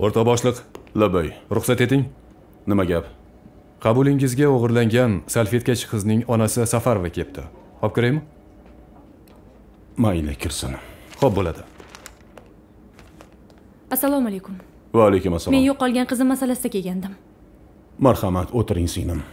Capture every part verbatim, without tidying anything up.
O'rta boshliq, Labay. ruxsat eting. Nima gap? Qabulingizga o'g'irlangan salfetkachi qizning onasi Safarova kelibdi. Olib kiraymi? Mayli, kirsin. Xo'p bo'ladi. Assalomu alaykum. Va alaykum assalom. Men yo'qolgan qizim masalasida kelgandim. Marhamat, o'tiring singlim.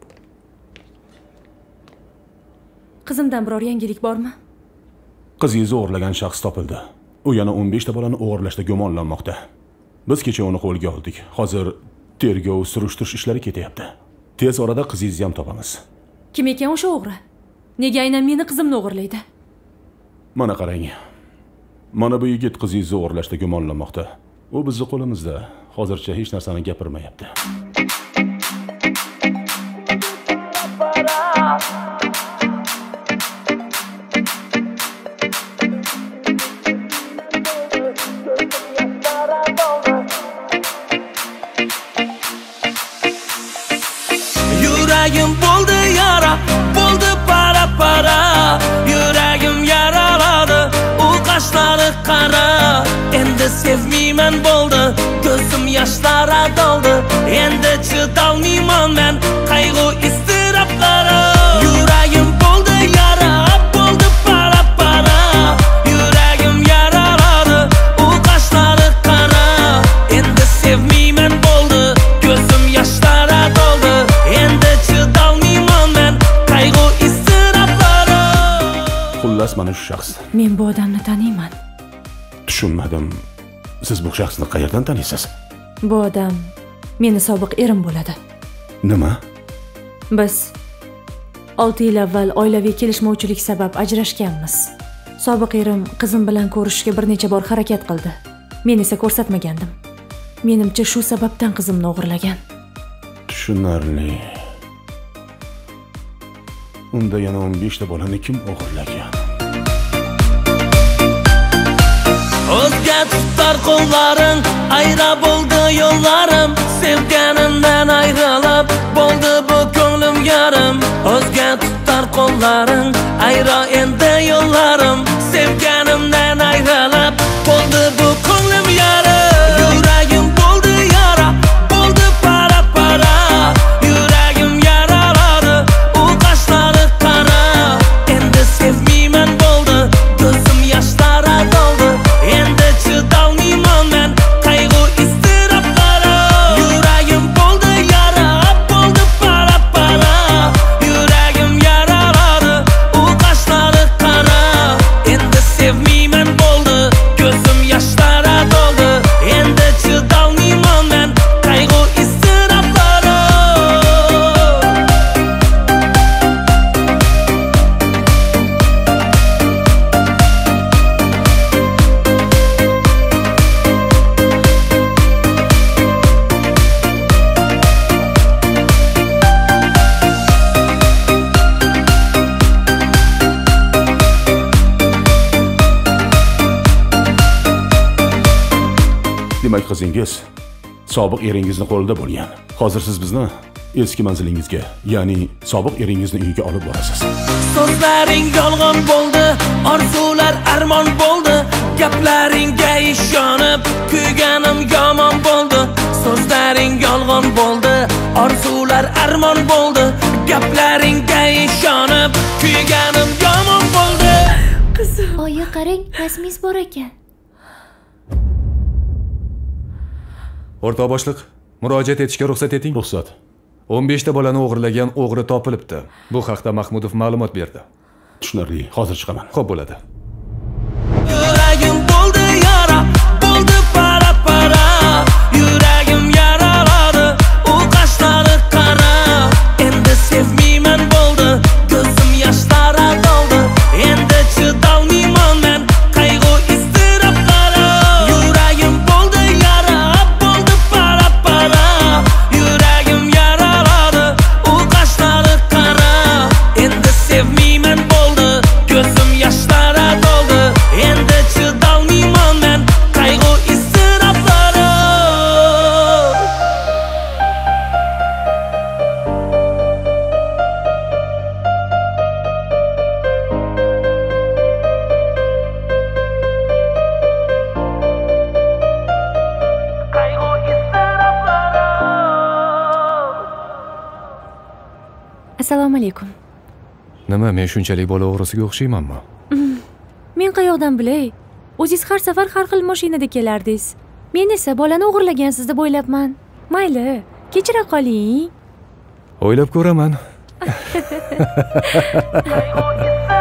Qizimdan biror yangilik bormi? Qizingizni o'g'irlagan shaxs topildi. U yana o'n besh ta bolani o'g'irlashda gumonlanmoqda. Biz kecha uni qo'lga oldik. Hozir tergov, surishtirish ishlari ketyapti. Tez orada qizingizni ham topamiz. Kim ekan o'sha o'g'ri? Nega aynan meni qizimni o'g'irlaydi? Mana qarang. Mana bu yigit qizingizni o'g'irlashda gumonlanmoqda. U bizning qo'limizda. Hozircha hech narsani gapirmayapti. Yuragim bo'ldi yara, bo'ldi para para. Yuragim yaraladi, u qashlari qara. Endi sevmayman bo'ldi, ko'zim yoshlara doldi. Endi chidolmayman men qayg'u iztiroblara. Yuragim bo'ldi yara, bo'ldi para para. Yuragim yaraladi, u qashlari qara. Endi sevmayman bo'ldi, ko'zim yoshlara doldi. Endi chidolmayman men qayg'u iztiroblara. Xullas mana shu shaxs. Men bu odamni taniyman. Tushunmadim. Siz bu shaxsni qayerdan taniysiz? Bu odam meni sobiq erim bo'ladi. Nima? Biz olti yil avval oilaviy kelishmovchilik sabab ajrashganmiz. Sobiq erim qizim bilan ko'rishishga bir necha bor harakat qildi. Men esa ko'rsatmagandim. Menimcha shu sababdan qizimni o'g'irlagan. Tushunarli. Unda yana o'n besh ta bolani kim o'g'irlagan? O'zga tutar qo'llaring, ayra bo'ldi yo'llarim. Sevganimdan ayrilib, bo'ldi bu ko'nglim yarim. O'zga tutar qo'llaring, ayra endi yo'llarim. Sevganimdan ayrilib, bo'ldi bu ko'nglim yarim. Yuragim bo'ldi yara, bo'ldi para para. Yuragim yaraladi, u qashlari qara. Endi sevmayman bo'ldi, ko'zim yoshlara doldi. Endi chidolmayman men qayg'u iztiroblara. Yuragim bo'ldi yara, bo'ldi para para. Yuragim yaraladi, u qashlari qara. Endi sevmayman bo'ldi, ko'zim yoshlara doldi. Endi chidolmayman men qayg'u iztiroblara. Demak, qizingiz sobiq eringizni qo'lida bo'lgan. Hozir siz bizni eski manzilingizga, ya'ni sobiq eringizni uyiga olib borasiz. So'zlaring yolg'on bo'ldi, orzular armon bo'ldi. Gaplaringga ishonib, kuyganim yomon bo'ldi. So'zlaring yolg'on bo'ldi, orzular armon bo'ldi. Gaplaringga ishonib, kuyganim yomon bo'ldi. Qizim. Oyi, qarang, rasmingiz bor ekan. O'rta boshliq, murojaat etishga ruxsat eting. Ruxsat. o'n besh ta bolani o'g'irlagan o'g'ri topilibdi. Bu haqda Mahmudov ma'lumot berdi. Tushunarli. Hozir chiqaman. Xo'p bo'ladi. Yuragim bo'ldi yara, bo'ldi para para. Yuragim yaraladi, u qashlari qara. Endi sevmayman bo'ldi, ko'zim yoshlara doldi. Endi chidolmayman men qayg'u iztiroblara. Yuragim bo'ldi yara, bo'ldi para para. Yuragim yaraladi, u qashlari qara. Endi sevmayman bo'ldi, ko'zim yoshlara Assalomu alaykum. Nima, men shunchalik bola o'g'risiga o'xshaymanmi? Men qayoqdan bilay? O'zingiz har safar har xil mashinada kelardingiz. Men esa bolani o'g'irlagansiz deb o'ylabman. Mayli, kechira qoling. O'ylab ko'raman.